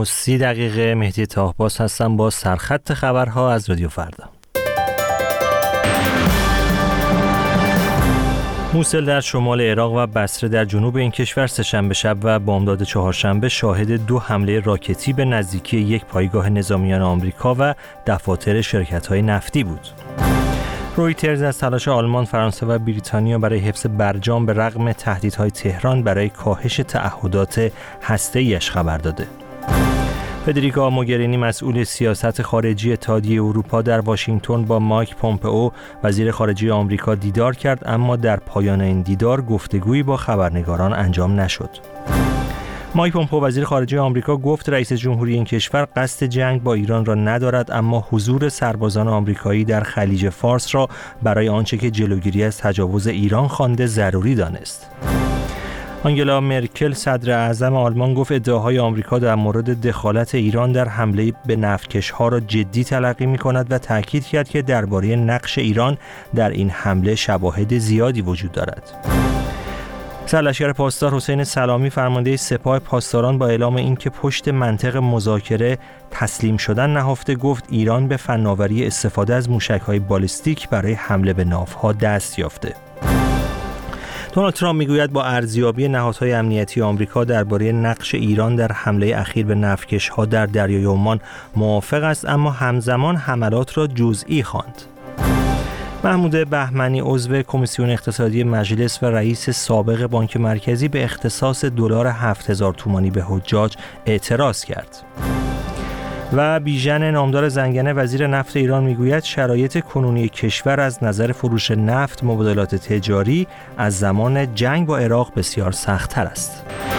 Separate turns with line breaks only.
30 دقیقه مهدی طاهباز هستم با سرخط خبرها از رادیو فردا. موصل در شمال عراق و بصره در جنوب این کشور سه‌شنبه شب و بامداد چهارشنبه شاهد 2 حمله راکتی به نزدیکی یک پایگاه نظامیان آمریکا و دفاتر شرکت‌های نفتی بود. رویترز از تلاش آلمان، فرانسه و بریتانیا برای حفظ برجام به رغم تهدیدهای تهران برای کاهش تعهدات هسته‌ایش خبر داده. فدریکا موگرینی مسئول سیاست خارجی اتحادیه اروپا در واشنگتن با مایک پومپئو وزیر خارجه آمریکا دیدار کرد، اما در پایان این دیدار گفتگویی با خبرنگاران انجام نشد. مایک پومپئو وزیر خارجه آمریکا گفت رئیس جمهوری این کشور قصد جنگ با ایران را ندارد، اما حضور سربازان آمریکایی در خلیج فارس را برای آنچه که جلوگیری از تجاوز ایران خوانده ضروری دانست. آنگلا مرکل صدر اعظم آلمان گفت ادعاهای آمریکا در مورد دخالت ایران در حمله به نفتکش‌ها را جدی تلقی می‌کند و تاکید کرد که درباره نقش ایران در این حمله شواهد زیادی وجود دارد. سرلشکر پاسدار حسین سلامی فرمانده سپاه پاسداران با اعلام اینکه پشت منطق مذاکره تسلیم شدن نهفته گفت ایران به فناوری استفاده از موشک‌های بالستیک برای حمله به ناوها دست یافته. دونالد ترامپ میگوید با ارزیابی نهادهای امنیتی آمریکا درباره نقش ایران در حمله اخیر به نفتکش‌ها در دریای عمان موافق است، اما همزمان حملات را جزئی خواند. محمود بهمنی عضو کمیسیون اقتصادی مجلس و رئیس سابق بانک مرکزی به اختصاص دلار 7000 تومانی به حجاج اعتراض کرد. و بیژن نامدار زنگنه وزیر نفت ایران میگوید شرایط کنونی کشور از نظر فروش نفت، مبادلات تجاری از زمان جنگ با عراق بسیار سخت‌تر است.